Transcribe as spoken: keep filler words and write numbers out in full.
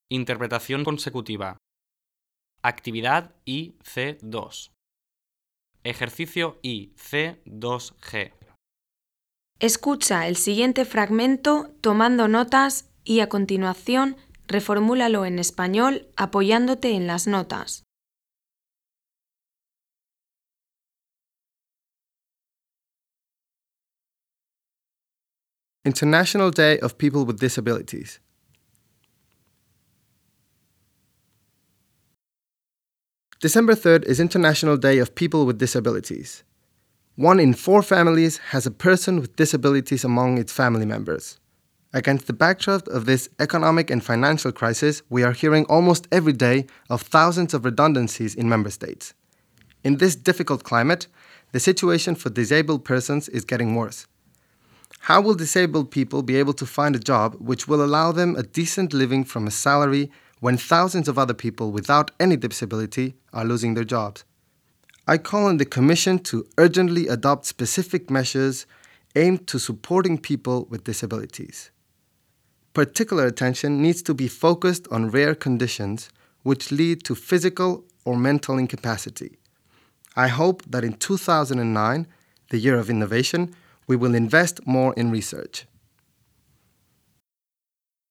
Interpretación consecutiva. Actividad I C dos. Ejercicio I C dos G. Escucha el siguiente fragmento tomando notas y a continuación reformúlalo en español apoyándote en las notas. International Day of People with Disabilities. December third is International Day of People with Disabilities. One in four families has a person with disabilities among its family members. Against the backdrop of this economic and financial crisis, we are hearing almost every day of thousands of redundancies in member states. In this difficult climate, the situation for disabled persons is getting worse. How will disabled people be able to find a job which will allow them a decent living from a salary when thousands of other people without any disability are losing their jobs? I call on the Commission to urgently adopt specific measures aimed to supporting people with disabilities. Particular attention needs to be focused on rare conditions which lead to physical or mental incapacity. I hope that in two thousand nine, the year of innovation, we will invest more in research.